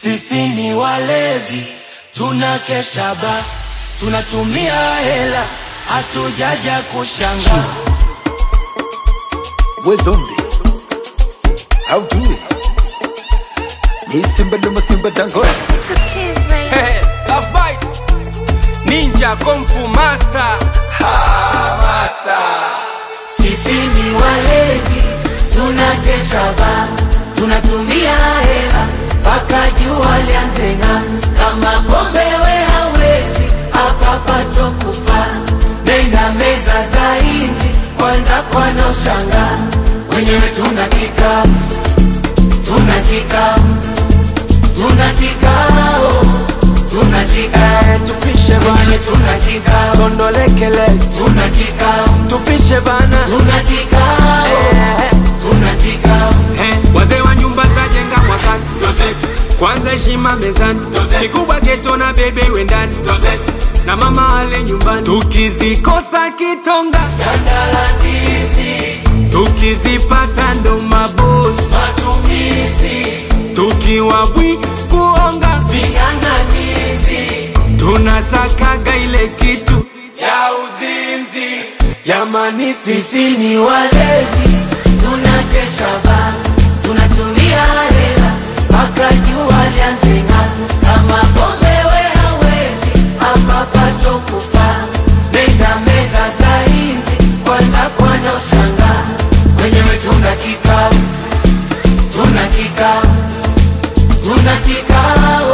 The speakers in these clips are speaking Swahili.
Sisi ni walevi, tunakesha ba, tunatumia hela, hatujaja kushanga. We zombie, how do it? Ni Simba Luma Simba Dangote. Mr. Kiss, man. Hey, Love Bite, Ninja Kung Fu Master. Master. Sisi ni walevi, tunakesha ba, tunatumia hela, paka jua lianze ng'aa. Kama pombe we hawezi, hapa pato kufa. Nenda meza za inzi, kwanza kwana ushanga. Wenyewe tunakika, tunakika, tunakika, tunakika. Tupishe bana, tunakika. Tondolekele, tunakika. Tupishe bana, tunakika. Tunakika. Wazee wa nyumba tajenga mwakani kwanza heshima mezani, kikubwa geto na bebe wendani, na mama ale nyumbani. Tukizikosa kitonga Gandala ndizi, tukizipata ndo mabosi, matumizi, tukiwa bwi kuonga ving'ang'anizi, tunatakaga ile kitu ya uzinzi. Jamani sisi ni walevi, tunakesha ba, tunatumia hela, paka jua lianze ng'aa. Kama pombe we hawezi, hapa pato kufa. Nenda meza za inzi, kwanza kwana ushanga. Wenyewe tunakika, tunakika, tunakika,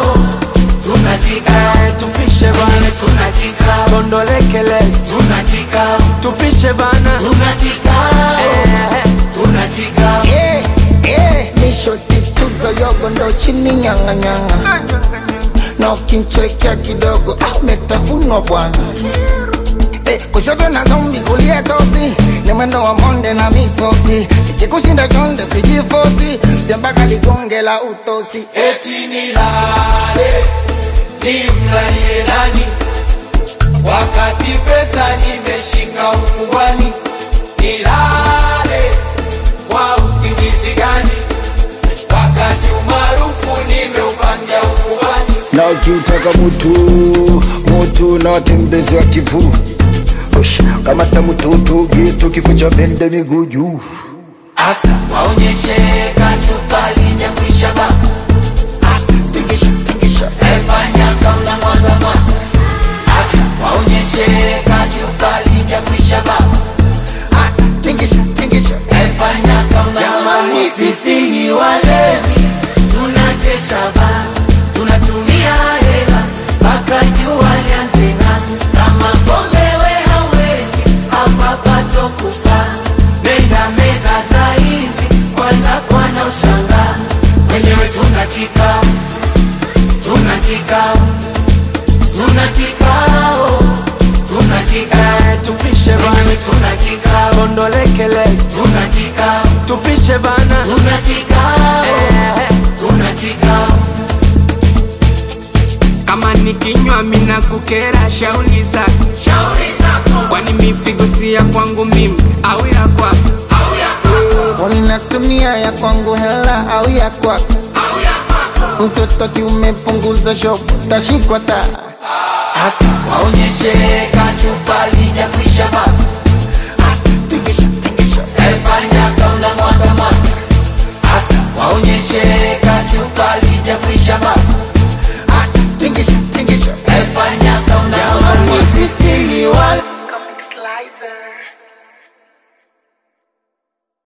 tunakika. Tupishe bana, tunakika. Tondolekele, Tunakika, tupishe bana, tunakika, tunakika. Nisho tituzo yogo ndo chini nyanga nyanga. Na ukinchekea kidogo, umetafunwa bwana. Kushoto na zombi kulia tosi, ni mwendo wa monde na misosi. Ikikushinda chonde sijifosi, siambaka ligonge la utosi. Eti nilale, nimlalie nani, wakati pesa nimeshika ukubwani. Nilale, kwa usingizi gani, wakati umaarufu nimeupangia ukubwani. Na ukiutaka mutu na watembezi wa kivu. Kamata mututu gitu kikucha bende miguu juu. Asa, waonyeshe kachupa linyakwisha ba. Asa, Tingisha, tingisha. efanya kauna mwanga mwanga. Asa, waonyeshe kachupa linyakwisha ba. Asa, Tingisha, tingisha. efanya kauna jamani sisi ni walevi, tunakesha ba, tunatumia hela, paka jua lianze ng'aa. Kama pombe we hawezi, hapa pato kufa. Nenda meza za inzi, kwanza kwana ushanga. Wenyewe tunakika, tunakika, tunakika, tunakika. tupishe bana, Wenyewe tunakika, tondolekele, tunakika, tupishe bana, tunakika, tunakika. kama nikinywa mina kukera shauli zako, Shauri zako, kwani mifigo si ya kwangu mimi au ya kwako? au ya kwako, Unatumia ya kwangu hela au ya kwako? au ya kwako. Mtoto kiumepunguza shopu, tashikwa taa. Asa, waonyeshe kachupa linyakwisha ba. Asa, Tingisha, tingisha. efanya kauna mwanga mwanga. Asa, waonyeshe kachupa linyakwisha ba. Asa, Tingisha, tingisha. efanya kauna mwanga mwanga. Sisi ni wale Comic Slicer.